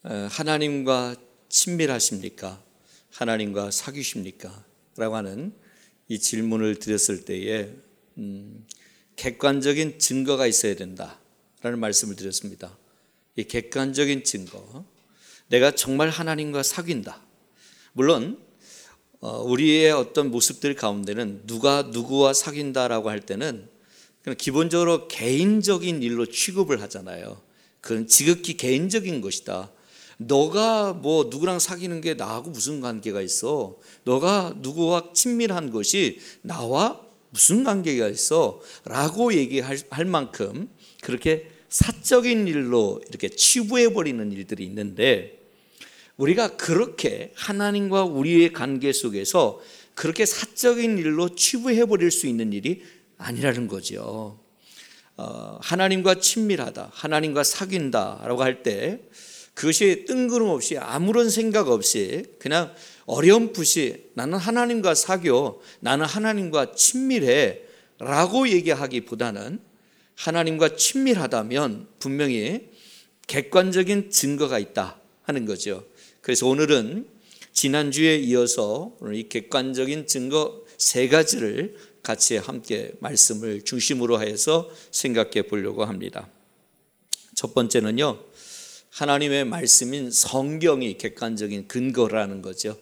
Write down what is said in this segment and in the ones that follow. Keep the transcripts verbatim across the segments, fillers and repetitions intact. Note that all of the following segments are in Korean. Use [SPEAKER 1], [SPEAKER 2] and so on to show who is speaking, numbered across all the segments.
[SPEAKER 1] 하나님과 친밀하십니까? 하나님과 사귀십니까? 라고 하는 이 질문을 드렸을 때에 음, 객관적인 증거가 있어야 된다라는 말씀을 드렸습니다. 이 객관적인 증거, 내가 정말 하나님과 사귄다. 물론 우리의 어떤 모습들 가운데는 누가 누구와 사귄다라고 할 때는 그냥 기본적으로 개인적인 일로 취급을 하잖아요. 그건 지극히 개인적인 것이다. 너가 뭐 누구랑 사귀는 게 나하고 무슨 관계가 있어? 너가 누구와 친밀한 것이 나와 무슨 관계가 있어? 라고 얘기할 만큼 그렇게 사적인 일로 이렇게 치부해버리는 일들이 있는데, 우리가 그렇게 하나님과 우리의 관계 속에서 그렇게 사적인 일로 치부해버릴 수 있는 일이 아니라는 거죠. 어, 하나님과 친밀하다, 하나님과 사귄다라고 할 때 그것이 뜬금없이 아무런 생각 없이 그냥 어렴풋이 나는 하나님과 사겨, 나는 하나님과 친밀해 라고 얘기하기보다는 하나님과 친밀하다면 분명히 객관적인 증거가 있다 하는 거죠. 그래서 오늘은 지난주에 이어서 오늘 이 객관적인 증거 세 가지를 같이 함께 말씀을 중심으로 해서 생각해 보려고 합니다. 첫 번째는요, 하나님의 말씀인 성경이 객관적인 근거라는 거죠.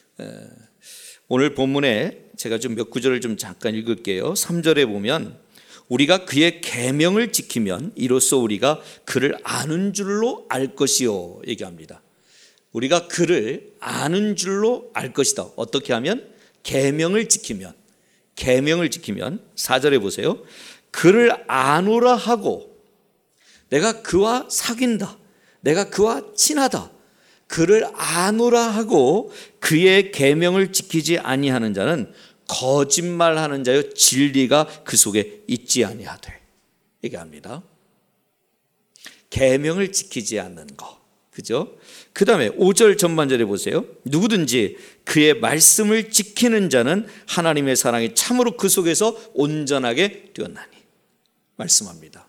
[SPEAKER 1] 오늘 본문에 제가 좀 몇 구절을 좀 잠깐 읽을게요. 삼 절에 보면 우리가 그의 계명을 지키면 이로써 우리가 그를 아는 줄로 알 것이요 얘기합니다. 우리가 그를 아는 줄로 알 것이다. 어떻게 하면? 계명을 지키면. 계명을 지키면 사 절에 보세요. 그를 아노라 하고 내가 그와 사귄다, 내가 그와 친하다, 그를 아노라 하고 그의 계명을 지키지 아니하는 자는 거짓말하는 자요 진리가 그 속에 있지 아니하되 얘기합니다. 계명을 지키지 않는 거, 그죠? 그 다음에 오 절 전반절에 보세요. 누구든지 그의 말씀을 지키는 자는 하나님의 사랑이 참으로 그 속에서 온전하게 되었나니 말씀합니다.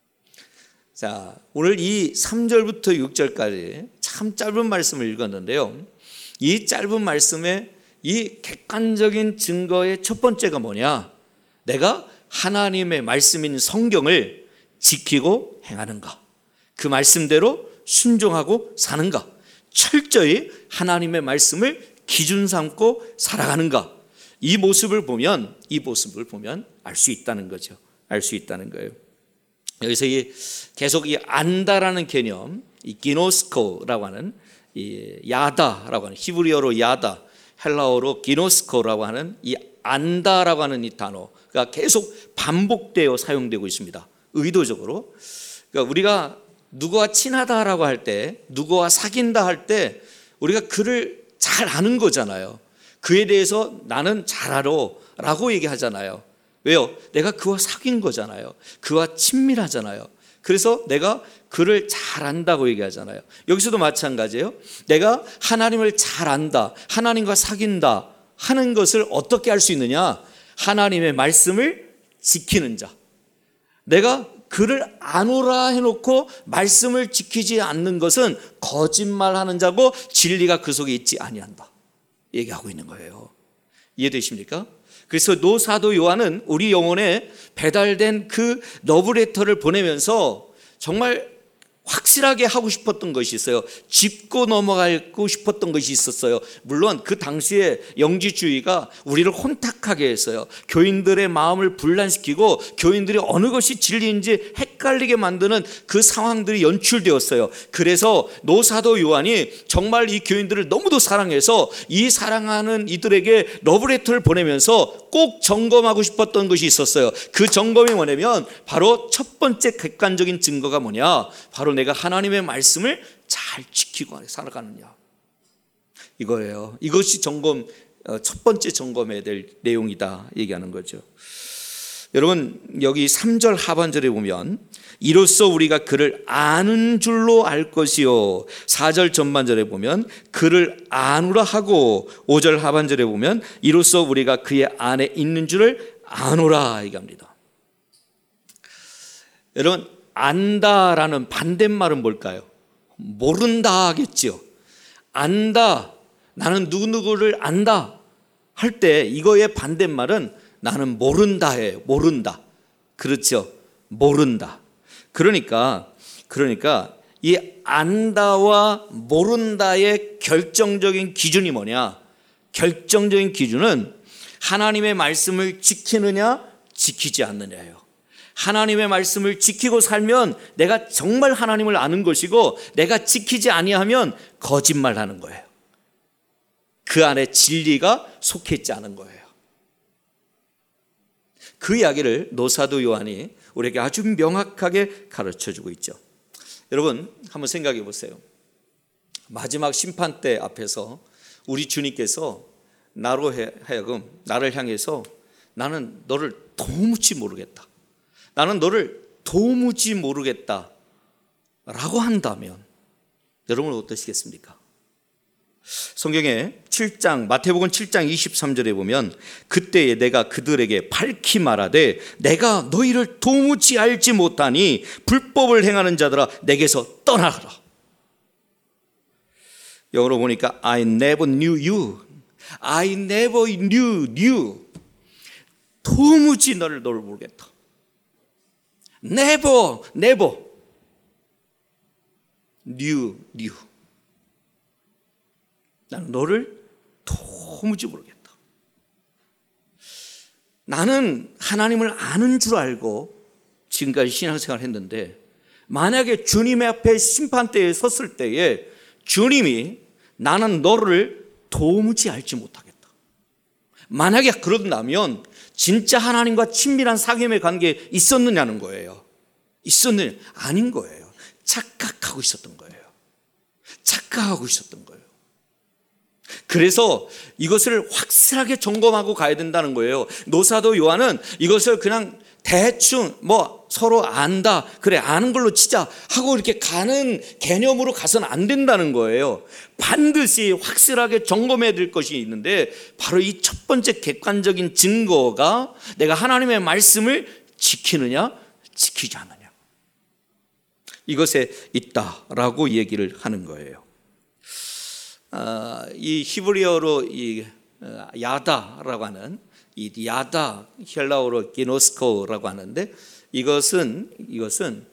[SPEAKER 1] 자, 오늘 이 삼 절부터 육 절까지 참 짧은 말씀을 읽었는데요, 이 짧은 말씀에 이 객관적인 증거의 첫 번째가 뭐냐? 내가 하나님의 말씀인 성경을 지키고 행하는가? 그 말씀대로 순종하고 사는가? 철저히 하나님의 말씀을 기준 삼고 살아가는가? 이 모습을 보면 이 모습을 보면 알 수 있다는 거죠. 알 수 있다는 거예요. 여기서 이 계속 이 안다라는 개념, 이 기노스코라고 하는 이 야다라고 하는 히브리어로 야다, 헬라어로 기노스코라고 하는 이 안다라고 하는 이 단어가 계속 반복되어 사용되고 있습니다. 의도적으로. 그러니까 우리가 누구와 친하다라고 할 때, 누구와 사귄다 할 때 우리가 그를 잘 아는 거잖아요. 그에 대해서 나는 잘 알아 라고 얘기하잖아요. 왜요? 내가 그와 사귄 거잖아요. 그와 친밀하잖아요. 그래서 내가 그를 잘 안다고 얘기하잖아요. 여기서도 마찬가지예요. 내가 하나님을 잘 안다, 하나님과 사귄다 하는 것을 어떻게 할 수 있느냐? 하나님의 말씀을 지키는 자. 내가 그를 아노라 해놓고 말씀을 지키지 않는 것은 거짓말하는 자고 진리가 그 속에 있지 아니한다 얘기하고 있는 거예요. 이해되십니까? 그래서 노 사도 요한은 우리 영혼에 배달된 그 러브레터를 보내면서 정말 확실하게 하고 싶었던 것이 있어요. 짚고 넘어가고 싶었던 것이 있었어요. 물론 그 당시에 영지주의가 우리를 혼탁하게 했어요. 교인들의 마음을 분란시키고 교인들이 어느 것이 진리인지 헷갈리게 만드는 그 상황들이 연출되었어요. 그래서 노사도 요한이 정말 이 교인들을 너무도 사랑해서 이 사랑하는 이들에게 러브레터를 보내면서 꼭 점검하고 싶었던 것이 있었어요. 그 점검이 뭐냐면 바로 첫 번째 객관적인 증거가 뭐냐? 바로 내가 하나님의 말씀을 잘 지키고 살아가느냐 이거예요. 이것이 점검, 첫 번째 점검해야 될 내용이다 얘기하는 거죠. 여러분, 여기 삼 절 하반절에 보면 이로써 우리가 그를 아는 줄로 알 것이요, 사 절 전반절에 보면 그를 아누라 하고, 오 절 하반절에 보면 이로써 우리가 그의 안에 있는 줄을 아노라 얘기합니다. 여러분, 안다라는 반대말은 뭘까요? 모른다 하겠죠. 안다, 나는 누구누구를 안다 할 때 이거의 반대말은 나는 모른다예요. 모른다. 그렇죠. 모른다. 그러니까 그러니까 이 안다와 모른다의 결정적인 기준이 뭐냐? 결정적인 기준은 하나님의 말씀을 지키느냐 지키지 않느냐예요. 하나님의 말씀을 지키고 살면 내가 정말 하나님을 아는 것이고, 내가 지키지 아니하면 거짓말하는 거예요. 그 안에 진리가 속해 있지 않은 거예요. 그 이야기를 노사도 요한이 우리에게 아주 명확하게 가르쳐주고 있죠. 여러분 한번 생각해 보세요. 마지막 심판대 앞에서 우리 주님께서 나로 하여금 나를 향해서 나는 너를 도무지 모르겠다, 나는 너를 도무지 모르겠다 라고 한다면 여러분은 어떠시겠습니까? 성경에 칠 장 마태복음 칠 장 이십삼 절에 보면 그때에 내가 그들에게 밝히 말하되 내가 너희를 도무지 알지 못하니 불법을 행하는 자들아 내게서 떠나가라. 영어로 보니까 I never knew you. I never knew you. 도무지 너를 너를 모르겠다. Never, never knew you. 나는 너를 도무지 모르겠다. 나는 하나님을 아는 줄 알고 지금까지 신앙생활을 했는데, 만약에 주님의 앞에 심판대에 섰을 때에 주님이 나는 너를 도무지 알지 못하겠다, 만약에 그런다면 진짜 하나님과 친밀한 사귐의 관계에 있었느냐는 거예요. 있었느냐? 아닌 거예요. 착각하고 있었던 거예요. 착각하고 있었던 거예요. 그래서 이것을 확실하게 점검하고 가야 된다는 거예요. 노사도 요한은 이것을 그냥 대충 뭐 서로 안다, 그래 아는 걸로 치자 하고 이렇게 가는 개념으로 가서는 안 된다는 거예요. 반드시 확실하게 점검해야 될 것이 있는데, 바로 이 첫 번째 객관적인 증거가 내가 하나님의 말씀을 지키느냐 지키지 않느냐, 이것에 있다라고 얘기를 하는 거예요. 아, 이 히브리어로 이 야다라고 하는 이 야다, 헬라어로 기노스코라고 하는데, 이것은 이것은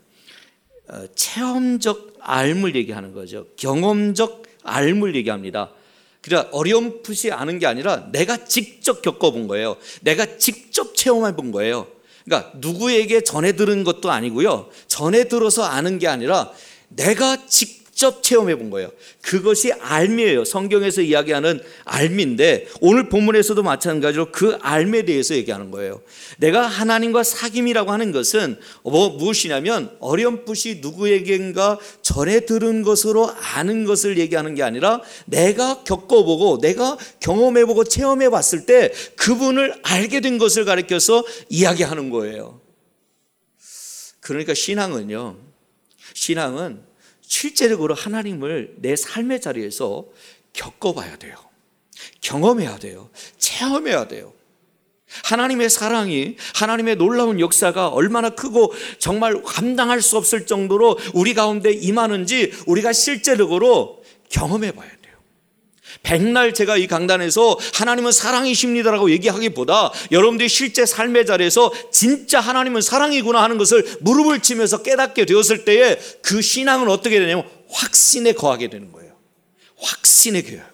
[SPEAKER 1] 체험적 알물 얘기하는 거죠. 경험적 알물 얘기합니다. 그러니까 어렴풋이 아는 게 아니라 내가 직접 겪어본 거예요. 내가 직접 체험해 본 거예요. 그러니까 누구에게 전해 들은 것도 아니고요, 전해 들어서 아는 게 아니라 내가 직접 직접 체험해 본 거예요. 그것이 알미예요. 성경에서 이야기하는 알미인데, 오늘 본문에서도 마찬가지로 그 알미에 대해서 얘기하는 거예요. 내가 하나님과 사귐이라고 하는 것은 뭐 무엇이냐면 어렴풋이 누구에겐가 전해 들은 것으로 아는 것을 얘기하는 게 아니라 내가 겪어보고 내가 경험해보고 체험해 봤을 때 그분을 알게 된 것을 가리켜서 이야기하는 거예요. 그러니까 신앙은요, 신앙은 실제적으로 하나님을 내 삶의 자리에서 겪어봐야 돼요. 경험해야 돼요. 체험해야 돼요. 하나님의 사랑이, 하나님의 놀라운 역사가 얼마나 크고 정말 감당할 수 없을 정도로 우리 가운데 임하는지 우리가 실제적으로 경험해봐야 돼요. 백날 제가 이 강단에서 하나님은 사랑이십니다라고 얘기하기보다 여러분들이 실제 삶의 자리에서 진짜 하나님은 사랑이구나 하는 것을 무릎을 치면서 깨닫게 되었을 때에 그 신앙은 어떻게 되냐면 확신에 거하게 되는 거예요. 확신에 거해요.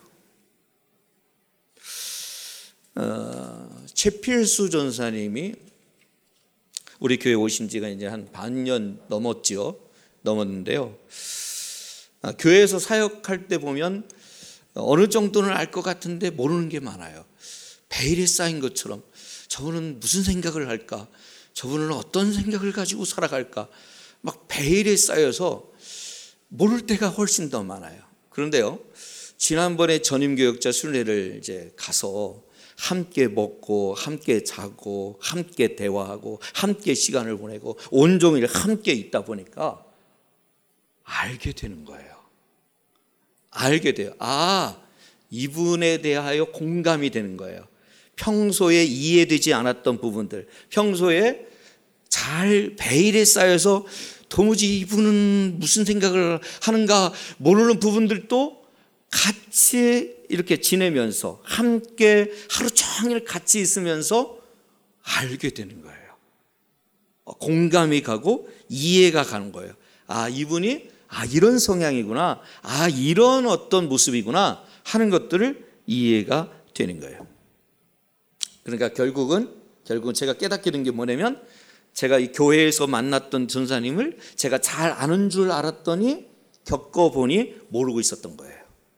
[SPEAKER 1] 어, 최필수 전사님이 우리 교회 오신 지가 이제 한 반년 넘었죠. 넘었는데요. 아, 교회에서 사역할 때 보면 어느 정도는 알 것 같은데 모르는 게 많아요. 베일에 쌓인 것처럼 저분은 무슨 생각을 할까? 저분은 어떤 생각을 가지고 살아갈까? 막 베일에 쌓여서 모를 때가 훨씬 더 많아요. 그런데요, 지난번에 전임교역자 순례를 이제 가서 함께 먹고 함께 자고 함께 대화하고 함께 시간을 보내고 온종일 함께 있다 보니까 알게 되는 거예요. 알게 돼요. 아, 이분에 대하여 공감이 되는 거예요. 평소에 이해되지 않았던 부분들, 평소에 잘 베일에 쌓여서 도무지 이분은 무슨 생각을 하는가 모르는 부분들도 같이 이렇게 지내면서 함께 하루 종일 같이 있으면서 알게 되는 거예요. 공감이 가고 이해가 가는 거예요. 아, 이분이 아 이런 성향이구나, 아 이런 어떤 모습이구나 하는 것들을 이해가 되는 거예요. 그러니까 결국은 결국은 제가 깨닫게 된 게 뭐냐면, 제가 이 교회에서 만났던 전사님을 제가 잘 아는 줄 알았더니 겪어보니 모르고 있었던 거예요.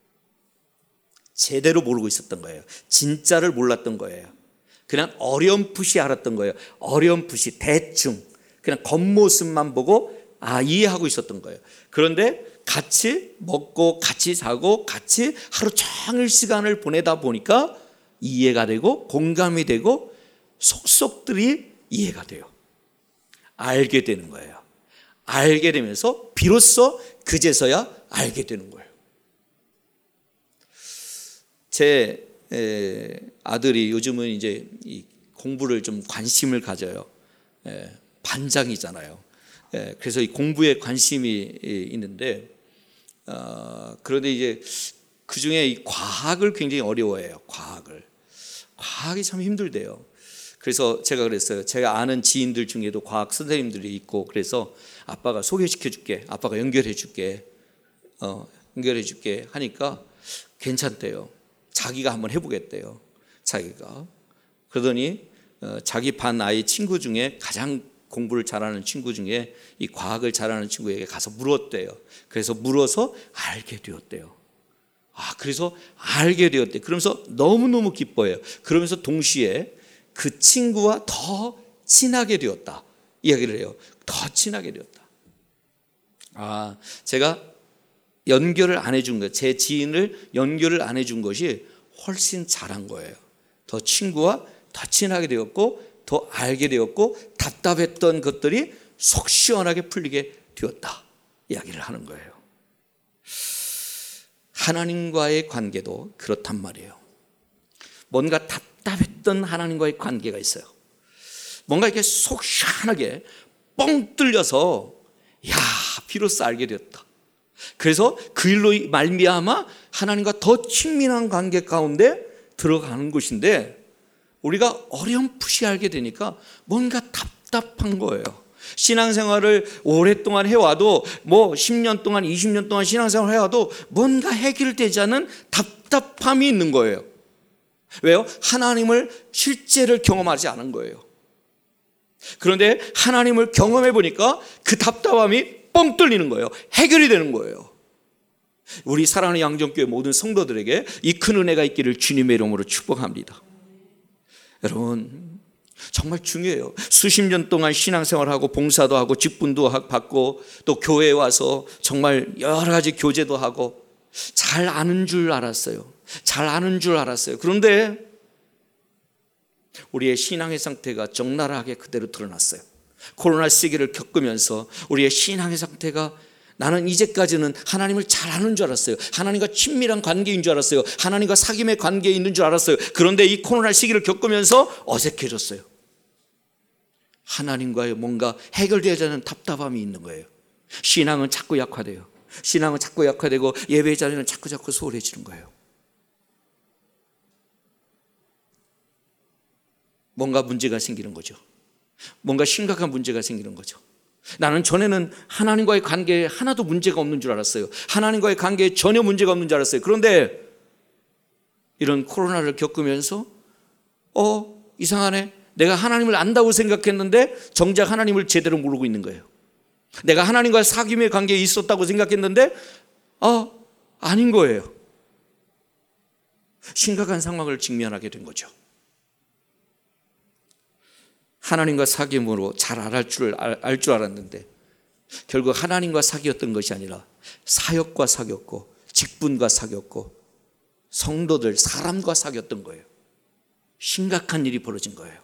[SPEAKER 1] 제대로 모르고 있었던 거예요. 진짜를 몰랐던 거예요. 그냥 어렴풋이 알았던 거예요. 어렴풋이 대충 그냥 겉모습만 보고 아 이해하고 있었던 거예요. 그런데 같이 먹고 같이 자고 같이 하루 종일 시간을 보내다 보니까 이해가 되고 공감이 되고 속속들이 이해가 돼요. 알게 되는 거예요. 알게 되면서 비로소 그제서야 알게 되는 거예요. 제 에, 아들이 요즘은 이제 이 공부를 좀 관심을 가져요. 에, 반장이잖아요. 에, 그래서 이 공부에 관심이 있는데, 어, 그런데 이제 그 중에 이 과학을 굉장히 어려워해요. 과학을. 과학이 참 힘들대요. 그래서 제가 그랬어요. 제가 아는 지인들 중에도 과학 선생님들이 있고, 그래서 아빠가 소개시켜 줄게, 아빠가 연결해 줄게, 어, 연결해 줄게 하니까 괜찮대요. 자기가 한번 해보겠대요. 자기가. 그러더니 어, 자기 반 아이 친구 중에 가장 공부를 잘하는 친구 중에 이 과학을 잘하는 친구에게 가서 물었대요. 그래서 물어서 알게 되었대요. 아, 그래서 알게 되었대. 그러면서 너무너무 기뻐해요. 그러면서 동시에 그 친구와 더 친하게 되었다 이야기를 해요. 더 친하게 되었다. 아, 제가 연결을 안 해준 것, 제 지인을 연결을 안 해준 것이 훨씬 잘한 거예요. 더 친구와 더 친하게 되었고 더 알게 되었고 답답했던 것들이 속 시원하게 풀리게 되었다 이야기를 하는 거예요. 하나님과의 관계도 그렇단 말이에요. 뭔가 답답했던 하나님과의 관계가 있어요. 뭔가 이렇게 속 시원하게 뻥 뚫려서 야, 비로소 알게 되었다. 그래서 그 일로 말미암아 하나님과 더 친밀한 관계 가운데 들어가는 것인데, 우리가 어렴풋이 알게 되니까 뭔가 답답한 거예요. 신앙생활을 오랫동안 해와도 뭐 십 년 동안 이십 년 동안 신앙생활을 해와도 뭔가 해결되지 않은 답답함이 있는 거예요. 왜요? 하나님을 실제를 경험하지 않은 거예요. 그런데 하나님을 경험해 보니까 그 답답함이 뻥 뚫리는 거예요. 해결이 되는 거예요. 우리 사랑하는 양정교회 모든 성도들에게 이 큰 은혜가 있기를 주님의 이름으로 축복합니다. 여러분, 정말 중요해요. 수십 년 동안 신앙생활하고 봉사도 하고 직분도 받고 또 교회에 와서 정말 여러 가지 교제도 하고 잘 아는 줄 알았어요. 잘 아는 줄 알았어요. 그런데 우리의 신앙의 상태가 적나라하게 그대로 드러났어요. 코로나 시기를 겪으면서 우리의 신앙의 상태가, 나는 이제까지는 하나님을 잘 아는 줄 알았어요. 하나님과 친밀한 관계인 줄 알았어요. 하나님과 사귐의 관계에 있는 줄 알았어요. 그런데 이 코로나 시기를 겪으면서 어색해졌어요. 하나님과의 뭔가 해결되지 않는 답답함이 있는 거예요. 신앙은 자꾸 약화돼요. 신앙은 자꾸 약화되고 예배 자리는 자꾸 자꾸 소홀해지는 거예요. 뭔가 문제가 생기는 거죠. 뭔가 심각한 문제가 생기는 거죠. 나는 전에는 하나님과의 관계에 하나도 문제가 없는 줄 알았어요. 하나님과의 관계에 전혀 문제가 없는 줄 알았어요. 그런데 이런 코로나를 겪으면서 어 이상하네, 내가 하나님을 안다고 생각했는데 정작 하나님을 제대로 모르고 있는 거예요. 내가 하나님과 사귐의 관계에 있었다고 생각했는데 어 아닌 거예요. 심각한 상황을 직면하게 된 거죠. 하나님과 사귐으로 잘 알 줄 알 줄 알았는데 결국 하나님과 사귀었던 것이 아니라 사역과 사귀었고 직분과 사귀었고 성도들, 사람과 사귀었던 거예요. 심각한 일이 벌어진 거예요.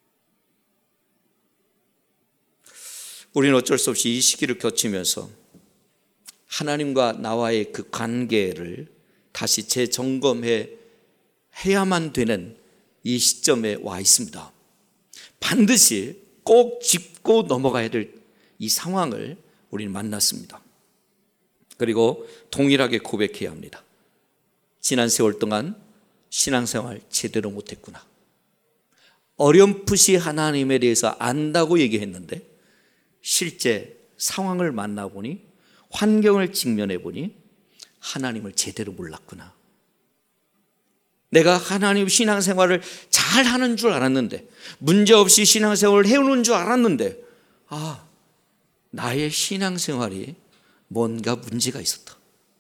[SPEAKER 1] 우리는 어쩔 수 없이 이 시기를 거치면서 하나님과 나와의 그 관계를 다시 재점검해 해야만 되는 이 시점에 와 있습니다. 반드시 꼭 짚고 넘어가야 될 이 상황을 우리는 만났습니다. 그리고 동일하게 고백해야 합니다. 지난 세월 동안 신앙생활 제대로 못했구나. 어렴풋이 하나님에 대해서 안다고 얘기했는데 실제 상황을 만나보니, 환경을 직면해 보니 하나님을 제대로 몰랐구나. 내가 하나님 신앙생활을 잘 하는 줄 알았는데, 문제없이 신앙생활을 해오는 줄 알았는데, 아, 나의 신앙생활이 뭔가 문제가 있었다.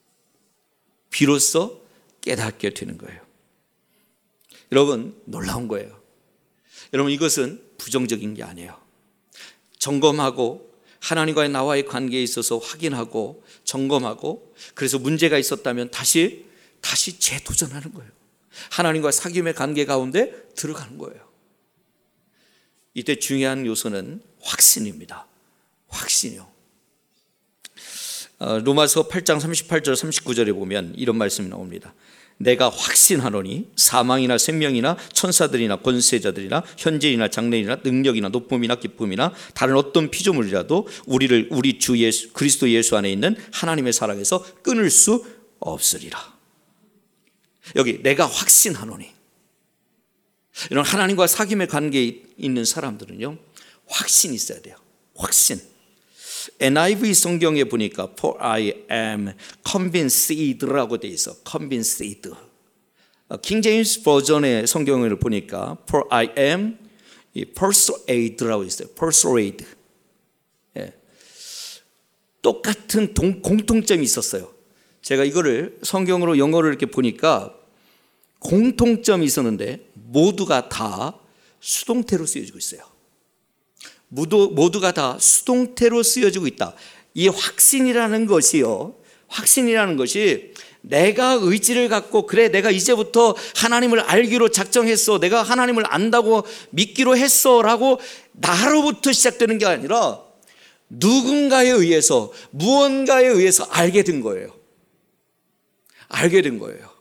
[SPEAKER 1] 비로소 깨닫게 되는 거예요. 여러분, 놀라운 거예요. 여러분, 이것은 부정적인 게 아니에요. 점검하고 하나님과의 나와의 관계에 있어서 확인하고 점검하고, 그래서 문제가 있었다면 다시 다시 재도전하는 거예요. 하나님과 사귐의 관계 가운데 들어가는 거예요. 이때 중요한 요소는 확신입니다. 확신이요. 어, 로마서 팔 장 삼십팔 절 삼십구 절에 보면 이런 말씀이 나옵니다. 내가 확신하노니 사망이나 생명이나 천사들이나 권세자들이나 현재이나 장래이나 능력이나 높음이나 기쁨이나 다른 어떤 피조물이라도 우리를 우리 주 예수 그리스도 예수 안에 있는 하나님의 사랑에서 끊을 수 없으리라. 여기 내가 확신하노니, 이런 하나님과 사귐의 관계에 있는 사람들은요, 확신이 있어야 돼요. 확신. 엔 아이 브이 성경에 보니까 For I am convinced라고 돼 있어. convinced. 킹 제임스 버전의 성경을 보니까 For I am persuaded라고 있어요. persuade. 예. 똑같은 동, 공통점이 있었어요. 제가 이거를 성경으로 영어를 이렇게 보니까 공통점이 있었는데 모두가 다 수동태로 쓰여지고 있어요. 모두, 모두가 다 수동태로 쓰여지고 있다. 이 확신이라는 것이요, 확신이라는 것이 내가 의지를 갖고, 그래 내가 이제부터 하나님을 알기로 작정했어, 내가 하나님을 안다고 믿기로 했어 라고 나로부터 시작되는 게 아니라 누군가에 의해서, 무언가에 의해서 알게 된 거예요. 알게 된 거예요.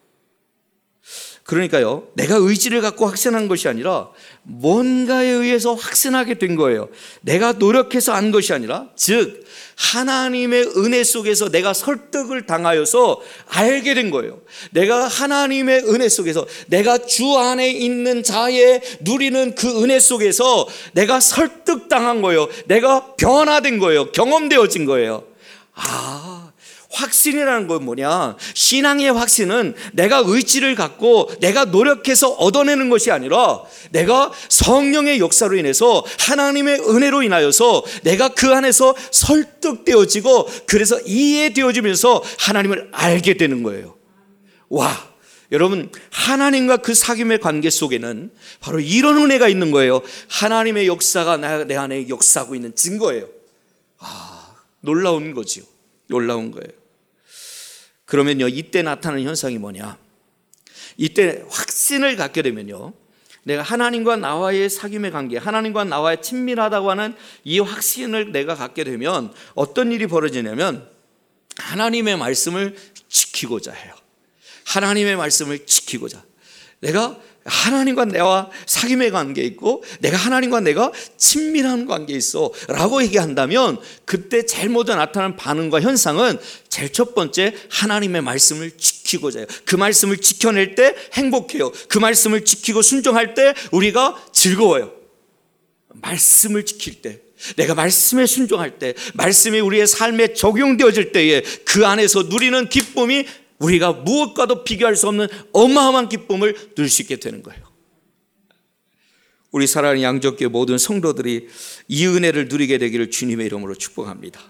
[SPEAKER 1] 그러니까요, 내가 의지를 갖고 확신한 것이 아니라 뭔가에 의해서 확신하게 된 거예요. 내가 노력해서 안 것이 아니라, 즉 하나님의 은혜 속에서 내가 설득을 당하여서 알게 된 거예요. 내가 하나님의 은혜 속에서, 내가 주 안에 있는 자에 누리는 그 은혜 속에서 내가 설득당한 거예요. 내가 변화된 거예요. 경험되어진 거예요. 아, 확신이라는 건 뭐냐? 신앙의 확신은 내가 의지를 갖고 내가 노력해서 얻어내는 것이 아니라 내가 성령의 역사로 인해서, 하나님의 은혜로 인하여서 내가 그 안에서 설득되어지고, 그래서 이해되어지면서 하나님을 알게 되는 거예요. 와, 여러분, 하나님과 그 사귐의 관계 속에는 바로 이런 은혜가 있는 거예요. 하나님의 역사가 내 안에 역사하고 있는 증거예요. 아, 놀라운 거지요. 놀라운 거예요. 그러면요, 이때 나타나는 현상이 뭐냐? 이때 확신을 갖게 되면요, 내가 하나님과 나와의 사귐의 관계, 하나님과 나와의 친밀하다고 하는 이 확신을 내가 갖게 되면 어떤 일이 벌어지냐면, 하나님의 말씀을 지키고자 해요. 하나님의 말씀을 지키고자. 내가 하나님과 내와 사귐의 관계에 있고, 내가 하나님과 내가 친밀한 관계에 있어 라고 얘기한다면, 그때 제일 먼저 나타나는 반응과 현상은 제일 첫 번째, 하나님의 말씀을 지키고자 해요. 그 말씀을 지켜낼 때 행복해요. 그 말씀을 지키고 순종할 때 우리가 즐거워요. 말씀을 지킬 때, 내가 말씀에 순종할 때, 말씀이 우리의 삶에 적용되어질 때에 그 안에서 누리는 기쁨이 우리가 무엇과도 비교할 수 없는 어마어마한 기쁨을 누릴 수 있게 되는 거예요. 우리 사랑하는 양적교회 모든 성도들이 이 은혜를 누리게 되기를 주님의 이름으로 축복합니다.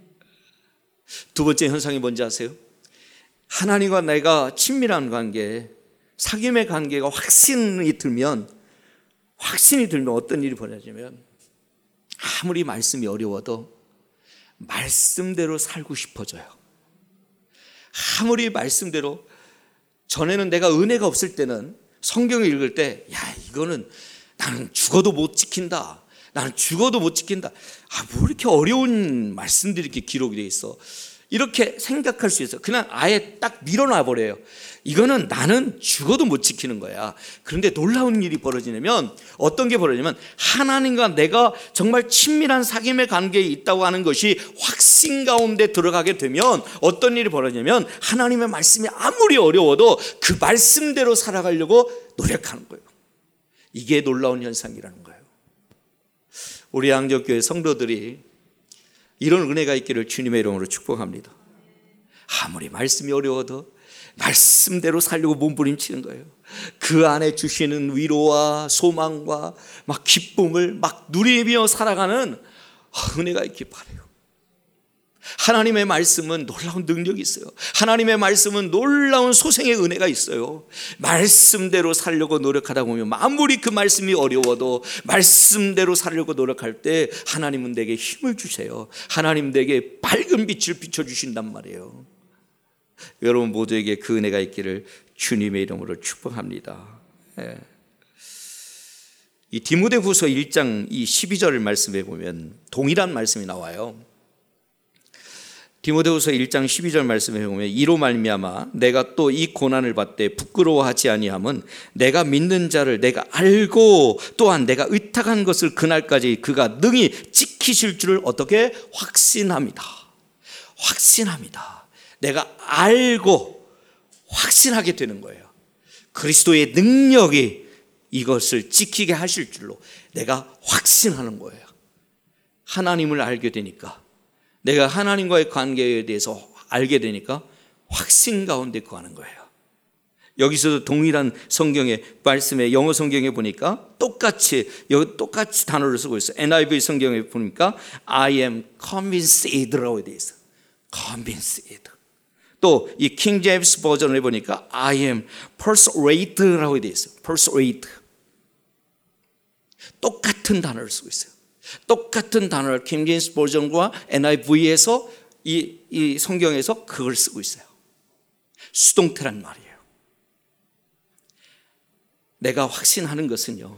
[SPEAKER 1] 두 번째 현상이 뭔지 아세요? 하나님과 내가 친밀한 관계, 사귐의 관계가 확신이 들면, 확신이 들면 어떤 일이 벌어지냐면, 아무리 말씀이 어려워도 말씀대로 살고 싶어져요. 아무리 말씀대로, 전에는 내가 은혜가 없을 때는 성경을 읽을 때, 야, 이거는 나는 죽어도 못 지킨다, 나는 죽어도 못 지킨다, 아, 뭐 이렇게 어려운 말씀들이 이렇게 기록이 돼 있어, 이렇게 생각할 수 있어요. 그냥 아예 딱 밀어놔 버려요. 이거는 나는 죽어도 못 지키는 거야. 그런데 놀라운 일이 벌어지냐면, 어떤 게 벌어지냐면 하나님과 내가 정말 친밀한 사귐의 관계에 있다고 하는 것이 확신 가운데 들어가게 되면 어떤 일이 벌어지냐면, 하나님의 말씀이 아무리 어려워도 그 말씀대로 살아가려고 노력하는 거예요. 이게 놀라운 현상이라는 거예요. 우리 양적교회 성도들이 이런 은혜가 있기를 주님의 이름으로 축복합니다. 아무리 말씀이 어려워도 말씀대로 살려고 몸부림치는 거예요. 그 안에 주시는 위로와 소망과 막 기쁨을 막 누리며 살아가는 은혜가 있길 바라요. 하나님의 말씀은 놀라운 능력이 있어요. 하나님의 말씀은 놀라운 소생의 은혜가 있어요. 말씀대로 살려고 노력하다 보면 아무리 그 말씀이 어려워도 말씀대로 살려고 노력할 때 하나님은 내게 힘을 주세요. 하나님 내게 밝은 빛을 비춰주신단 말이에요. 여러분 모두에게 그 은혜가 있기를 주님의 이름으로 축복합니다. 예. 이 디모데후서 일 장 이 십이 절 말씀에 보면 동일한 말씀이 나와요. 디모데후서 일 장 십이 절 말씀에 보면 이로 말미암아 내가 또 이 고난을 받되 부끄러워하지 아니함은 내가 믿는 자를 내가 알고 또한 내가 의탁한 것을 그날까지 그가 능히 지키실 줄을 어떻게 확신합니다. 확신합니다. 내가 알고 확신하게 되는 거예요. 그리스도의 능력이 이것을 지키게 하실 줄로 내가 확신하는 거예요. 하나님을 알게 되니까, 내가 하나님과의 관계에 대해서 알게 되니까 확신 가운데 거하는 거예요. 여기서도 동일한 성경의 말씀에 영어 성경에 보니까 똑같이 여기 똑같이 단어를 쓰고 있어요. 엔 아이 브이 성경에 보니까 I am convinced라고 되어 있어요. convinced. 또 이 킹 제임스 버전을 보니까 I am persuaded라고 되어 있어요. persuade. 똑같은 단어를 쓰고 있어요. 똑같은 단어를 킹 제임스 버전과 엔 아이 브이에서 이, 이 성경에서 그걸 쓰고 있어요. 수동태란 말이에요. 내가 확신하는 것은요,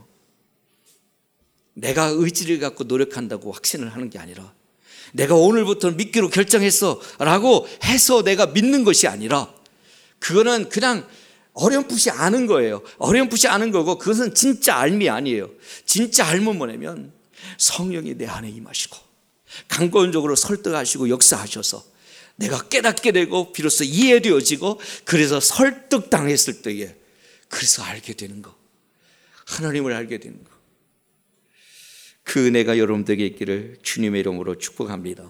[SPEAKER 1] 내가 의지를 갖고 노력한다고 확신을 하는 게 아니라 내가 오늘부터 믿기로 결정했어 라고 해서 내가 믿는 것이 아니라, 그거는 그냥 어렴풋이 아는 거예요. 어렴풋이 아는 거고, 그것은 진짜 알미 아니에요. 진짜 알면 뭐냐면 성령이 내 안에 임하시고 강권적으로 설득하시고 역사하셔서 내가 깨닫게 되고 비로소 이해되어지고, 그래서 설득당했을 때에 그래서 알게 되는 거, 하나님을 알게 되는 거, 그 은혜가 여러분들에게 있기를 주님의 이름으로 축복합니다.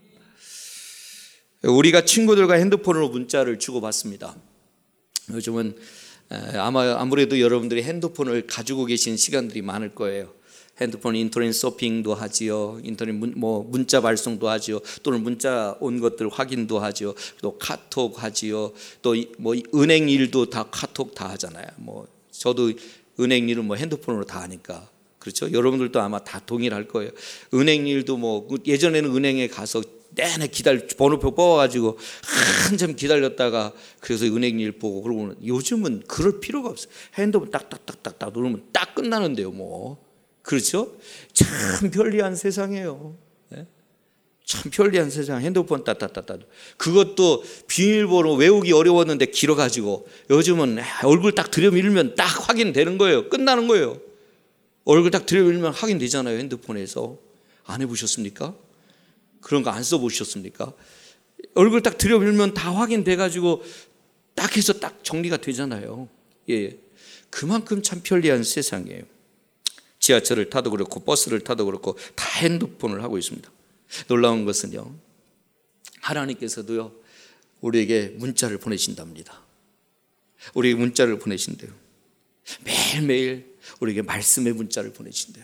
[SPEAKER 1] 우리가 친구들과 핸드폰으로 문자를 주고받습니다. 요즘은 아마 아무래도 여러분들이 핸드폰을 가지고 계신 시간들이 많을 거예요. 핸드폰 인터넷 서핑도 하지요. 인터넷 문, 뭐 문자 발송도 하지요. 또는 문자 온 것들 확인도 하지요. 또 카톡 하지요. 또 뭐 은행 일도 다 카톡 다 하잖아요. 뭐 저도 은행 일은 뭐 핸드폰으로 다 하니까. 그렇죠? 여러분들도 아마 다 동일할 거예요. 은행 일도 뭐 예전에는 은행에 가서 내내 기다려 번호표 뽑아가지고 한참 기다렸다가 그래서 은행 일 보고, 그러고 요즘은 그럴 필요가 없어요. 핸드폰 딱딱딱딱딱 누르면 딱 끝나는데요, 뭐. 그렇죠? 참 편리한 세상이에요. 네? 참 편리한 세상. 핸드폰 따따따따. 그것도 비밀번호 외우기 어려웠는데 길어가지고 요즘은 얼굴 딱 들여밀면 딱 확인되는 거예요. 끝나는 거예요. 얼굴 딱 들여밀면 확인되잖아요. 핸드폰에서. 안 해보셨습니까? 그런 거 안 써보셨습니까? 얼굴 딱 들여밀면 다 확인돼가지고 딱 해서 딱 정리가 되잖아요. 예, 그만큼 참 편리한 세상이에요. 지하철을 타도 그렇고 버스를 타도 그렇고 다 핸드폰을 하고 있습니다. 놀라운 것은요, 하나님께서도요 우리에게 문자를 보내신답니다. 우리에게 문자를 보내신대요. 매일매일 우리에게 말씀의 문자를 보내신대요.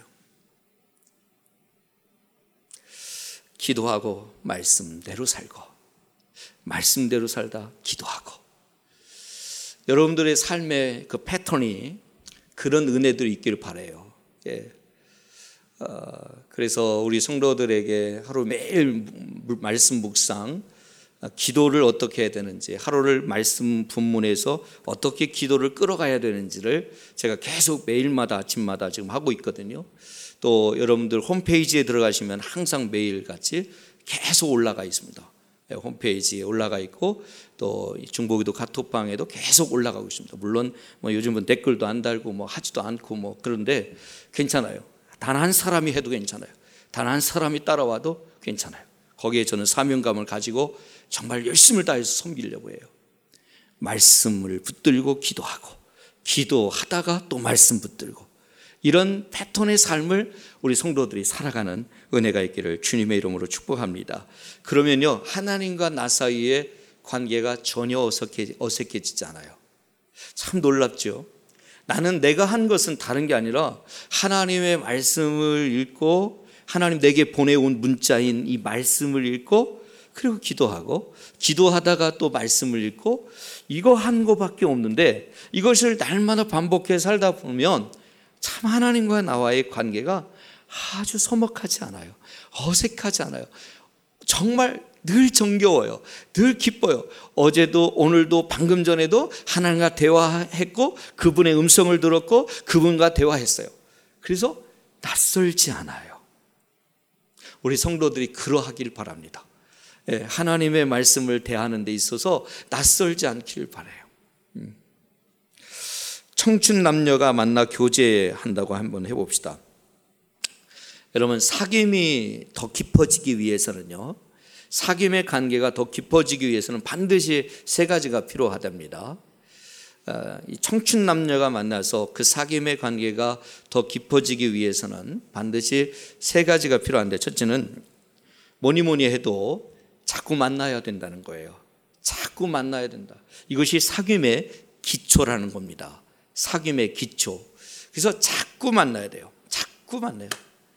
[SPEAKER 1] 기도하고 말씀대로 살고, 말씀대로 살다 기도하고. 여러분들의 삶의 그 패턴이 그런 은혜들이 있기를 바라요. 예. 어, 그래서 우리 성도들에게 하루 매일 말씀 묵상, 기도를 어떻게 해야 되는지, 하루를 말씀 본문에서 어떻게 기도를 끌어가야 되는지를 제가 계속 매일마다 아침마다 지금 하고 있거든요. 또 여러분들 홈페이지에 들어가시면 항상 매일같이 계속 올라가 있습니다. 홈페이지에 올라가 있고 또 중보기도 카톡방에도 계속 올라가고 있습니다. 물론 뭐 요즘은 댓글도 안 달고 뭐 하지도 않고 뭐 그런데 괜찮아요. 단 한 사람이 해도 괜찮아요. 단 한 사람이 따라와도 괜찮아요. 거기에 저는 사명감을 가지고 정말 열심을 다해서 섬기려고 해요. 말씀을 붙들고 기도하고, 기도하다가 또 말씀 붙들고, 이런 패턴의 삶을 우리 성도들이 살아가는 은혜가 있기를 주님의 이름으로 축복합니다. 그러면요, 하나님과 나 사이의 관계가 전혀 어색해, 어색해지지 않아요. 참 놀랍죠. 나는 내가 한 것은 다른 게 아니라 하나님의 말씀을 읽고, 하나님 내게 보내온 문자인 이 말씀을 읽고, 그리고 기도하고, 기도하다가 또 말씀을 읽고, 이거 한 거밖에 없는데 이것을 날마다 반복해 살다 보면 참 하나님과 나와의 관계가 아주 서먹하지 않아요. 어색하지 않아요. 정말 늘 정겨워요. 늘 기뻐요. 어제도 오늘도 방금 전에도 하나님과 대화했고, 그분의 음성을 들었고, 그분과 대화했어요. 그래서 낯설지 않아요. 우리 성도들이 그러하길 바랍니다. 하나님의 말씀을 대하는 데 있어서 낯설지 않기를 바라요. 청춘 남녀가 만나 교제한다고 한번 해봅시다. 여러분, 사귐이 더 깊어지기 위해서는요, 사귐의 관계가 더 깊어지기 위해서는 반드시 세 가지가 필요하답니다. 청춘 남녀가 만나서 그 사귐의 관계가 더 깊어지기 위해서는 반드시 세 가지가 필요한데, 첫째는 뭐니 뭐니 해도 자꾸 만나야 된다는 거예요. 자꾸 만나야 된다. 이것이 사귐의 기초라는 겁니다. 사귐의 기초. 그래서 자꾸 만나야 돼요. 자꾸 만나요.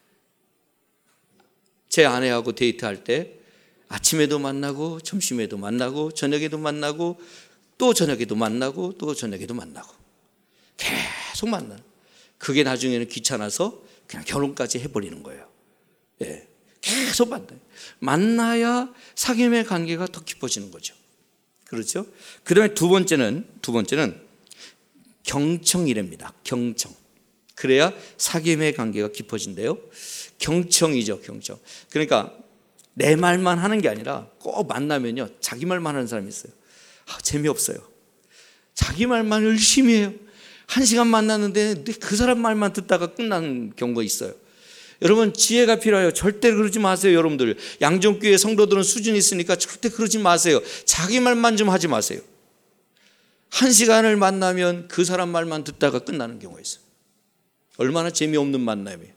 [SPEAKER 1] 제 아내하고 데이트할 때 아침에도 만나고, 점심에도 만나고, 저녁에도 만나고, 또 저녁에도 만나고, 또 저녁에도 만나고, 계속 만나요. 그게 나중에는 귀찮아서 그냥 결혼까지 해버리는 거예요. 예. 계속 만나요. 만나야 사귐의 관계가 더 깊어지는 거죠. 그렇죠? 그 다음에 두 번째는, 두 번째는 경청이랍니다. 경청. 그래야 사귐의 관계가 깊어진대요. 경청이죠, 경청. 그러니까 내 말만 하는 게 아니라 꼭 만나면요, 자기 말만 하는 사람이 있어요. 아, 재미없어요. 자기 말만 열심히 해요. 한 시간 만났는데 그 사람 말만 듣다가 끝나는 경우가 있어요. 여러분, 지혜가 필요해요. 절대 그러지 마세요. 여러분들, 양정교회 성도들은 수준이 있으니까 절대 그러지 마세요. 자기 말만 좀 하지 마세요. 한 시간을 만나면 그 사람 말만 듣다가 끝나는 경우가 있어요. 얼마나 재미없는 만남이에요.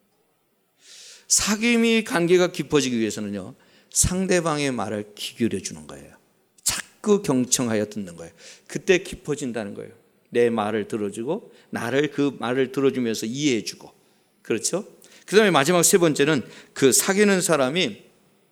[SPEAKER 1] 사귐이 관계가 깊어지기 위해서는요, 상대방의 말을 귀 기울여 주는 거예요. 자꾸 경청하여 듣는 거예요. 그때 깊어진다는 거예요. 내 말을 들어주고, 나를 그 말을 들어주면서 이해해 주고. 그렇죠? 그 다음에 마지막 세 번째는 그 사귀는 사람이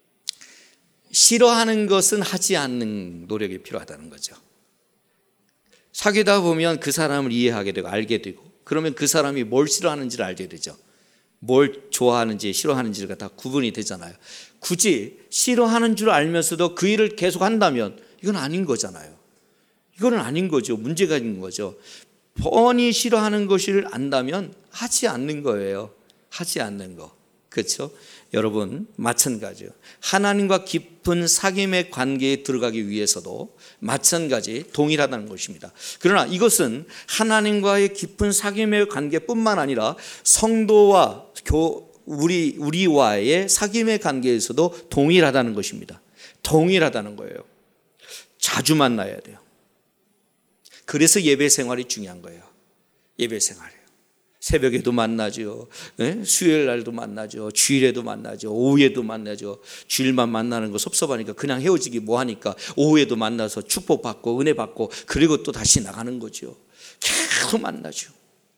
[SPEAKER 1] 싫어하는 것은 하지 않는 노력이 필요하다는 거죠. 사귀다 보면 그 사람을 이해하게 되고 알게 되고, 그러면 그 사람이 뭘 싫어하는지를 알게 되죠. 뭘 좋아하는지 싫어하는지가 다 구분이 되잖아요. 굳이 싫어하는 줄 알면서도 그 일을 계속 한다면 이건 아닌 거잖아요. 이거는 아닌 거죠. 문제가 있는 거죠. 뻔히 싫어하는 것을 안다면 하지 않는 거예요. 하지 않는 거. 그렇죠? 여러분, 마찬가지예요. 하나님과 깊은 사귐의 관계에 들어가기 위해서도 마찬가지 동일하다는 것입니다. 그러나 이것은 하나님과의 깊은 사귐의 관계뿐만 아니라 성도와 교, 우리, 우리와의 사귐의 관계에서도 동일하다는 것입니다. 동일하다는 거예요. 자주 만나야 돼요. 그래서 예배 생활이 중요한 거예요. 예배 생활이에요. 새벽에도 만나죠. 네? 수요일 날도 만나죠. 주일에도 만나죠. 오후에도 만나죠. 주일만 만나는 거 섭섭하니까 그냥 헤어지기 뭐하니까 오후에도 만나서 축복받고 은혜 받고, 그리고 또 다시 나가는 거죠. 계속 만나죠.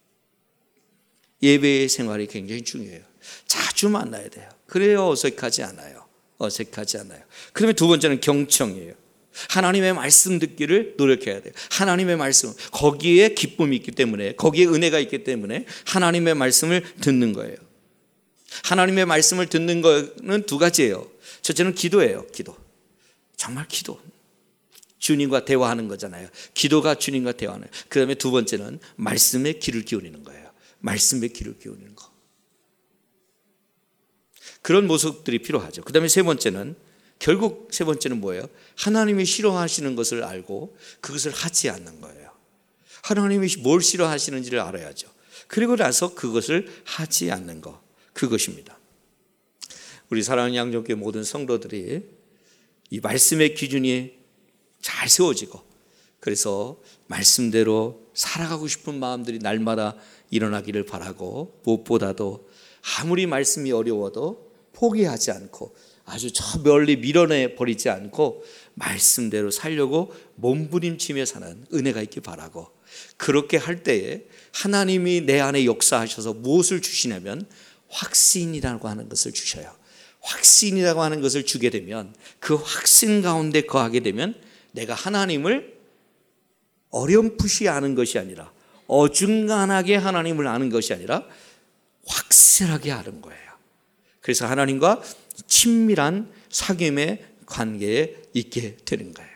[SPEAKER 1] 예배 생활이 굉장히 중요해요. 자주 만나야 돼요. 그래야 어색하지 않아요. 어색하지 않아요. 그다음에 두 번째는 경청이에요. 하나님의 말씀 듣기를 노력해야 돼요. 하나님의 말씀, 거기에 기쁨이 있기 때문에, 거기에 은혜가 있기 때문에 하나님의 말씀을 듣는 거예요. 하나님의 말씀을 듣는 거는 두 가지예요. 첫째는 기도예요. 기도. 정말 기도. 주님과 대화하는 거잖아요. 기도가 주님과 대화하는 거예요. 그 다음에 두 번째는 말씀에 귀를 기울이는 거예요. 말씀에 귀를 기울이는 거. 그런 모습들이 필요하죠. 그 다음에 세 번째는 결국 세 번째는 뭐예요? 하나님이 싫어하시는 것을 알고 그것을 하지 않는 거예요. 하나님이 뭘 싫어하시는지를 알아야죠. 그리고 나서 그것을 하지 않는 것, 그것입니다. 우리 사랑하는 양정교회 모든 성도들이 이 말씀의 기준이 잘 세워지고, 그래서 말씀대로 살아가고 싶은 마음들이 날마다 일어나기를 바라고, 무엇보다도 아무리 말씀이 어려워도 포기하지 않고 아주 저 멀리 밀어내 버리지 않고 말씀대로 살려고 몸부림치며 사는 은혜가 있길 바라고, 그렇게 할 때에 하나님이 내 안에 역사하셔서 무엇을 주시냐면 확신이라고 하는 것을 주셔요. 확신이라고 하는 것을 주게 되면, 그 확신 가운데 거하게 되면 내가 하나님을 어렴풋이 아는 것이 아니라, 어중간하게 하나님을 아는 것이 아니라 확실하게 아는 거예요. 그래서 하나님과 친밀한 사귐의 관계에 있게 되는 거예요.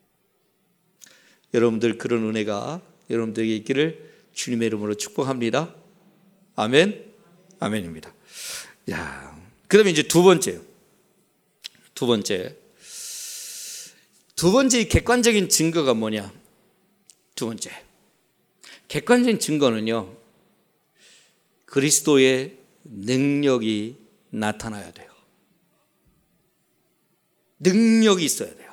[SPEAKER 1] 여러분들 그런 은혜가 여러분들에게 있기를 주님의 이름으로 축복합니다. 아멘. 아멘입니다. 야, 그다음에 이제 두 번째요. 두 번째. 두 번째 객관적인 증거가 뭐냐? 두 번째. 객관적인 증거는요, 그리스도의 능력이 나타나야 돼요. 능력이 있어야 돼요.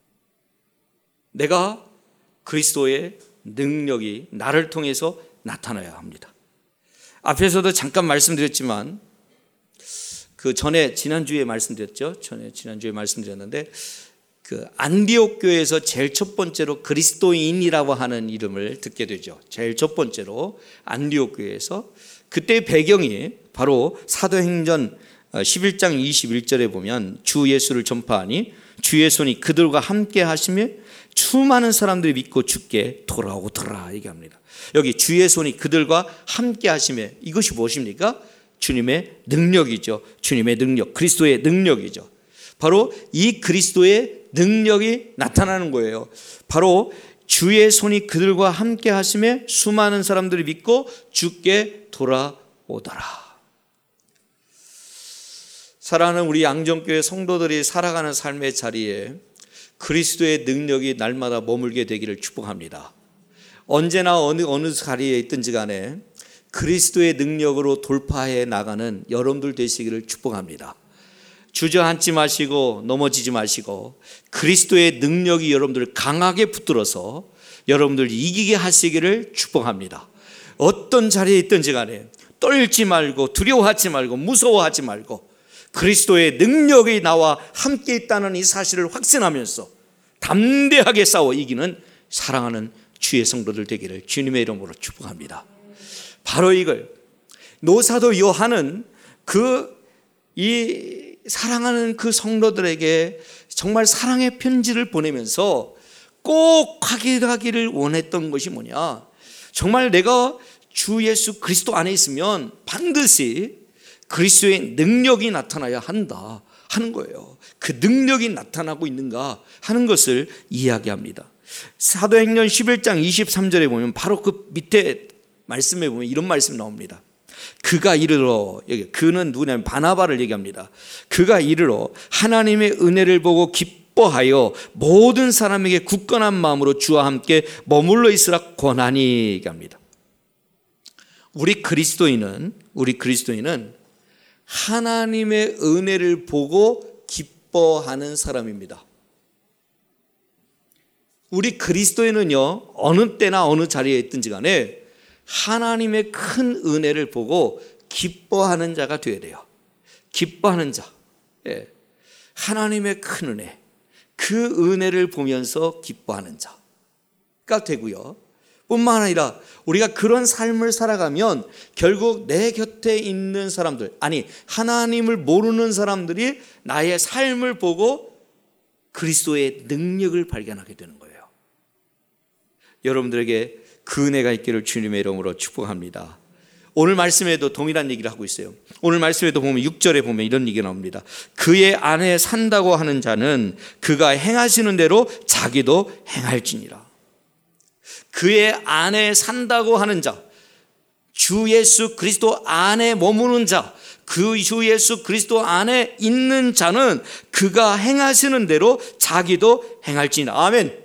[SPEAKER 1] 내가 그리스도의 능력이 나를 통해서 나타나야 합니다. 앞에서도 잠깐 말씀드렸지만, 그 전에 지난주에 말씀드렸죠. 전에 지난주에 말씀드렸는데, 그 안디옥 교회에서 제일 첫 번째로 그리스도인이라고 하는 이름을 듣게 되죠. 제일 첫 번째로 안디옥 교회에서, 그때 배경이 바로 사도행전 십일 장 이십일 절에 보면 주 예수를 전파하니 주의 손이 그들과 함께 하시며 수많은 사람들이 믿고 주께 돌아오더라 얘기합니다. 여기 주의 손이 그들과 함께 하시며, 이것이 무엇입니까? 주님의 능력이죠. 주님의 능력, 그리스도의 능력이죠. 바로 이 그리스도의 능력이 나타나는 거예요. 바로 주의 손이 그들과 함께 하시며 수많은 사람들이 믿고 주께 돌아오더라. 사랑하는 우리 양정교회 성도들이 살아가는 삶의 자리에 그리스도의 능력이 날마다 머물게 되기를 축복합니다. 언제나 어느 어느 자리에 있든지 간에 그리스도의 능력으로 돌파해 나가는 여러분들 되시기를 축복합니다. 주저앉지 마시고 넘어지지 마시고 그리스도의 능력이 여러분들을 강하게 붙들어서 여러분들 이기게 하시기를 축복합니다. 어떤 자리에 있든지 간에 떨지 말고 두려워하지 말고 무서워하지 말고 그리스도의 능력이 나와 함께 있다는 이 사실을 확신하면서 담대하게 싸워 이기는 사랑하는 주의 성도들 되기를 주님의 이름으로 축복합니다. 바로 이걸 노사도 요한은 그 이 사랑하는 그 성도들에게 정말 사랑의 편지를 보내면서 꼭 확인하기를 원했던 것이 뭐냐? 정말 내가 주 예수 그리스도 안에 있으면 반드시 그리스도의 능력이 나타나야 한다 하는 거예요. 그 능력이 나타나고 있는가 하는 것을 이야기합니다. 사도행전 십일 장 이십삼 절에 보면 바로 그 밑에 말씀에 보면 이런 말씀 나옵니다. 그가 이르러, 여기 그는 누구냐면 바나바를 얘기합니다. 그가 이르러 하나님의 은혜를 보고 기뻐하여 모든 사람에게 굳건한 마음으로 주와 함께 머물러 있으라 권하니 얘기합니다. 우리 그리스도인은 우리 그리스도인은 하나님의 은혜를 보고 기뻐하는 사람입니다. 우리 그리스도인은요, 어느 때나 어느 자리에 있든지 간에 하나님의 큰 은혜를 보고 기뻐하는 자가 되어야 돼요. 기뻐하는 자. 예. 하나님의 큰 은혜, 그 은혜를 보면서 기뻐하는 자가 되고요. 뿐만 아니라 우리가 그런 삶을 살아가면 결국 내 곁에 있는 사람들, 아니 하나님을 모르는 사람들이 나의 삶을 보고 그리스도의 능력을 발견하게 되는 거예요. 여러분들에게 그 은혜가 있기를 주님의 이름으로 축복합니다. 오늘 말씀에도 동일한 얘기를 하고 있어요. 오늘 말씀에도 보면 육 절에 보면 이런 얘기가 나옵니다. 그의 안에 산다고 하는 자는 그가 행하시는 대로 자기도 행할지니라. 그의 안에 산다고 하는 자, 주 예수 그리스도 안에 머무는 자, 그 주 예수 그리스도 안에 있는 자는 그가 행하시는 대로 자기도 행할지니라. 아멘.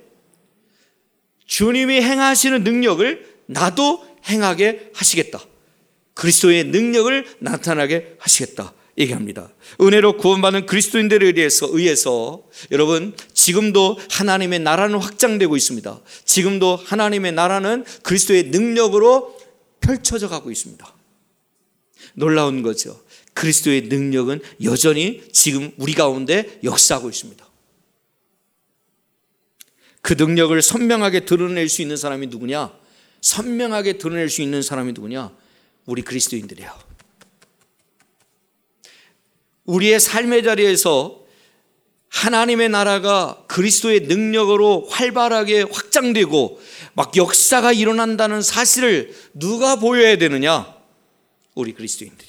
[SPEAKER 1] 주님이 행하시는 능력을 나도 행하게 하시겠다. 그리스도의 능력을 나타나게 하시겠다 얘기합니다. 은혜로 구원받은 그리스도인들에 의해서, 의해서 여러분 지금도 하나님의 나라는 확장되고 있습니다. 지금도 하나님의 나라는 그리스도의 능력으로 펼쳐져 가고 있습니다. 놀라운 거죠. 그리스도의 능력은 여전히 지금 우리 가운데 역사하고 있습니다. 그 능력을 선명하게 드러낼 수 있는 사람이 누구냐? 선명하게 드러낼 수 있는 사람이 누구냐? 우리 그리스도인들이에요. 우리의 삶의 자리에서 하나님의 나라가 그리스도의 능력으로 활발하게 확장되고 막 역사가 일어난다는 사실을 누가 보여야 되느냐? 우리 그리스도인들이.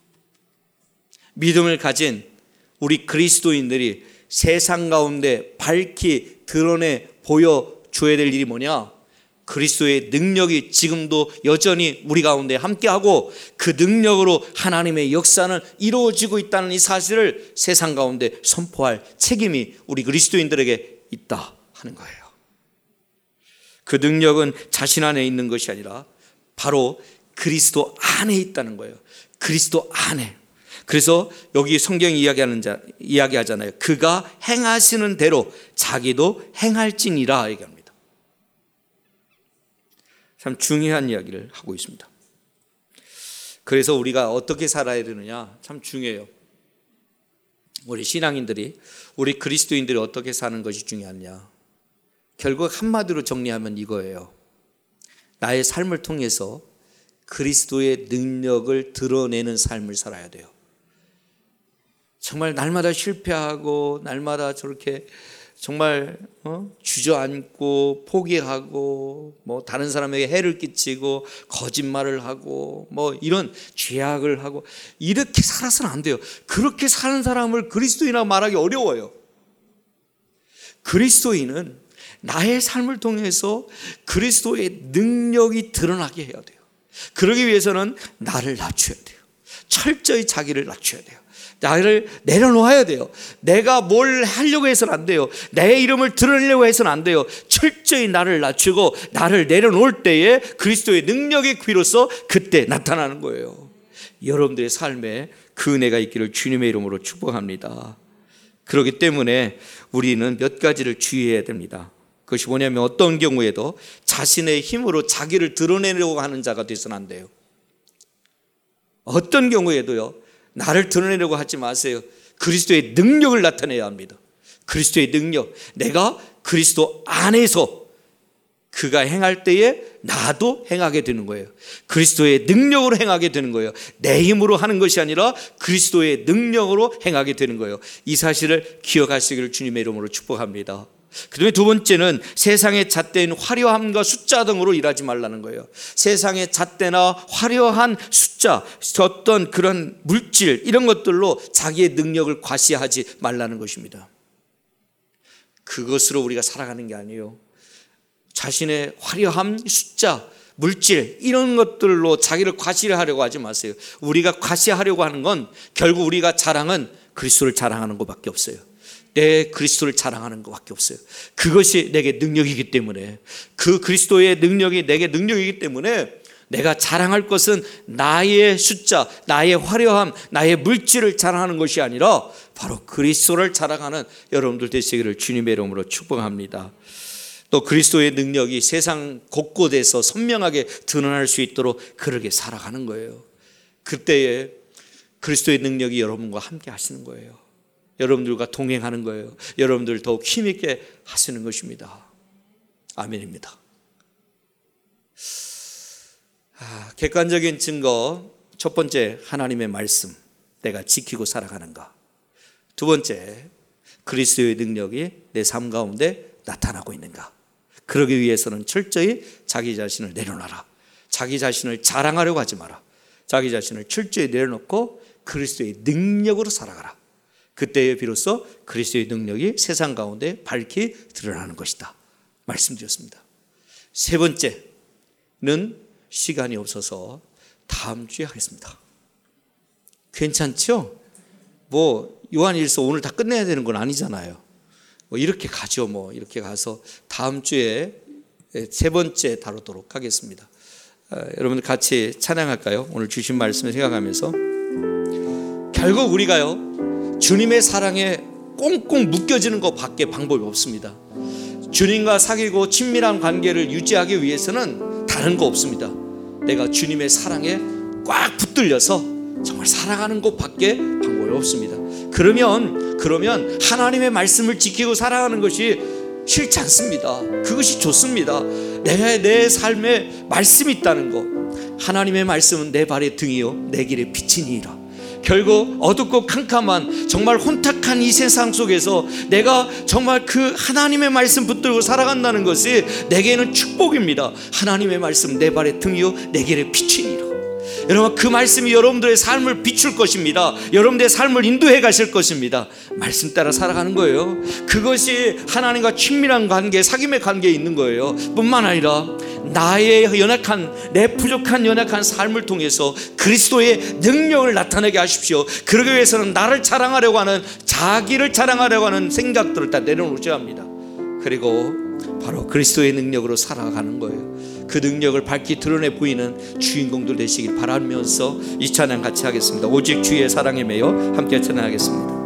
[SPEAKER 1] 믿음을 가진 우리 그리스도인들이 세상 가운데 밝히 드러내 보여줘야 될 일이 뭐냐? 그리스도의 능력이 지금도 여전히 우리 가운데 함께하고 그 능력으로 하나님의 역사는 이루어지고 있다는 이 사실을 세상 가운데 선포할 책임이 우리 그리스도인들에게 있다 하는 거예요. 그 능력은 자신 안에 있는 것이 아니라 바로 그리스도 안에 있다는 거예요. 그리스도 안에. 그래서 여기 성경이 이야기하는 자, 이야기하잖아요. 그가 행하시는 대로 자기도 행할지니라 얘기합니다. 참 중요한 이야기를 하고 있습니다. 그래서 우리가 어떻게 살아야 되느냐 참 중요해요. 우리 신앙인들이, 우리 그리스도인들이 어떻게 사는 것이 중요하냐. 결국 한마디로 정리하면 이거예요. 나의 삶을 통해서 그리스도의 능력을 드러내는 삶을 살아야 돼요. 정말 날마다 실패하고 날마다 저렇게 정말 어? 주저앉고 포기하고 뭐 다른 사람에게 해를 끼치고 거짓말을 하고 뭐 이런 죄악을 하고 이렇게 살아서는 안 돼요. 그렇게 사는 사람을 그리스도인이라고 말하기 어려워요. 그리스도인은 나의 삶을 통해서 그리스도의 능력이 드러나게 해야 돼요. 그러기 위해서는 나를 낮춰야 돼요. 철저히 자기를 낮춰야 돼요. 나를 내려놓아야 돼요. 내가 뭘 하려고 해서는 안 돼요. 내 이름을 드러내려고 해서는 안 돼요. 철저히 나를 낮추고 나를 내려놓을 때에 그리스도의 능력이 비로소 그때 나타나는 거예요. 여러분들의 삶에 그 은혜가 있기를 주님의 이름으로 축복합니다. 그렇기 때문에 우리는 몇 가지를 주의해야 됩니다. 그것이 뭐냐면 어떤 경우에도 자신의 힘으로 자기를 드러내려고 하는 자가 되서는 안 돼요. 어떤 경우에도요, 나를 드러내려고 하지 마세요. 그리스도의 능력을 나타내야 합니다. 그리스도의 능력. 내가 그리스도 안에서 그가 행할 때에 나도 행하게 되는 거예요. 그리스도의 능력으로 행하게 되는 거예요. 내 힘으로 하는 것이 아니라 그리스도의 능력으로 행하게 되는 거예요. 이 사실을 기억하시기를 주님의 이름으로 축복합니다. 그 다음에 두 번째는 세상의 잣대인 화려함과 숫자 등으로 일하지 말라는 거예요. 세상의 잣대나 화려한 숫자, 어떤 그런 물질 이런 것들로 자기의 능력을 과시하지 말라는 것입니다. 그것으로 우리가 살아가는 게 아니에요. 자신의 화려함, 숫자, 물질 이런 것들로 자기를 과시하려고 하지 마세요. 우리가 과시하려고 하는 건 결국 우리가 자랑은 그리스도를 자랑하는 것밖에 없어요. 내 그리스도를 자랑하는 것밖에 없어요. 그것이 내게 능력이기 때문에, 그 그리스도의 능력이 내게 능력이기 때문에 내가 자랑할 것은 나의 숫자, 나의 화려함, 나의 물질을 자랑하는 것이 아니라 바로 그리스도를 자랑하는 여러분들 되시기를 주님의 이름으로 축복합니다. 또 그리스도의 능력이 세상 곳곳에서 선명하게 드러날 수 있도록 그렇게 살아가는 거예요. 그때에 그리스도의 능력이 여러분과 함께 하시는 거예요. 여러분들과 동행하는 거예요. 여러분들 더욱 힘있게 하시는 것입니다. 아멘입니다. 아, 객관적인 증거, 첫 번째 하나님의 말씀, 내가 지키고 살아가는가. 두 번째, 그리스도의 능력이 내 삶 가운데 나타나고 있는가. 그러기 위해서는 철저히 자기 자신을 내려놔라. 자기 자신을 자랑하려고 하지 마라. 자기 자신을 철저히 내려놓고 그리스도의 능력으로 살아가라. 그때에 비로소 그리스도의 능력이 세상 가운데 밝히 드러나는 것이다 말씀드렸습니다. 세 번째는 시간이 없어서 다음 주에 하겠습니다. 괜찮죠? 뭐 요한일서 오늘 다 끝내야 되는 건 아니잖아요. 뭐 이렇게 가죠. 뭐 이렇게 가서 다음 주에 세 번째 다루도록 하겠습니다. 아, 여러분들 같이 찬양할까요? 오늘 주신 말씀을 생각하면서 결국 우리가요 주님의 사랑에 꽁꽁 묶여지는 것밖에 방법이 없습니다. 주님과 사귀고 친밀한 관계를 유지하기 위해서는 다른 거 없습니다. 내가 주님의 사랑에 꽉 붙들려서 정말 살아가는 것밖에 방법이 없습니다. 그러면 그러면 하나님의 말씀을 지키고 살아가는 것이 싫지 않습니다. 그것이 좋습니다. 내, 내 삶에 말씀이 있다는 것. 하나님의 말씀은 내 발의 등이요 내 길의 빛이니이다. 결국 어둡고 캄캄한 정말 혼탁한 이 세상 속에서 내가 정말 그 하나님의 말씀 붙들고 살아간다는 것이 내게는 축복입니다. 하나님의 말씀 내 발의 등이요 내 길의 빛이니이다. 여러분, 그 말씀이 여러분들의 삶을 비출 것입니다. 여러분들의 삶을 인도해 가실 것입니다. 말씀 따라 살아가는 거예요. 그것이 하나님과 친밀한 관계, 사귐의 관계에 있는 거예요. 뿐만 아니라 나의 연약한, 내 부족한 연약한 삶을 통해서 그리스도의 능력을 나타내게 하십시오. 그러기 위해서는 나를 자랑하려고 하는, 자기를 자랑하려고 하는 생각들을 다 내려놓으셔야 합니다. 그리고 바로 그리스도의 능력으로 살아가는 거예요. 그 능력을 밝히 드러내 보이는 주인공들 되시길 바라면서 이 찬양 같이 하겠습니다. 오직 주의 사랑에 매여 함께 찬양하겠습니다.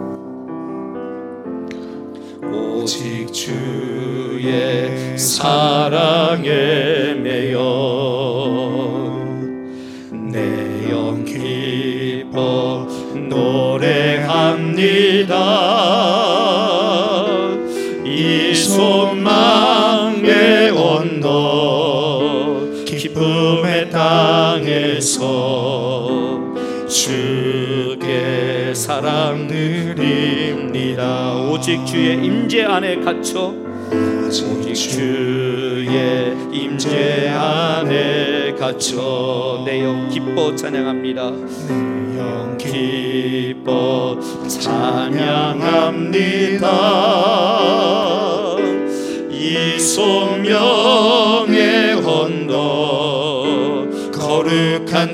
[SPEAKER 1] 오직 주의 사랑에 매여 내 영 기뻐 노래합니다. 이 소망의 언덕 기쁨의 땅에서 주께 사랑 드립니다. 오직 주의 임재 안에 갇혀 오직 주의 임재 안에 갇혀 내 영 기뻐 찬양합니다. 내 영 기뻐 찬양합니다. 이 소명의 언덕 거룩한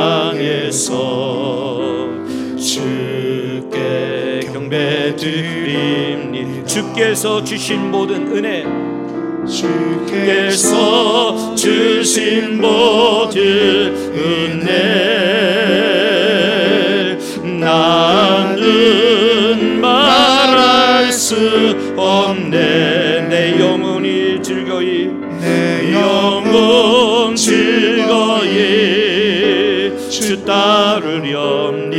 [SPEAKER 1] 땅에서 주께 경배드립니다. 주께서 주신 모든 은혜, 주께서 주신 모든 은혜 나는 말할 수 없네. 내 영혼이 즐거이 내 영혼 즐거이 주 따르렴.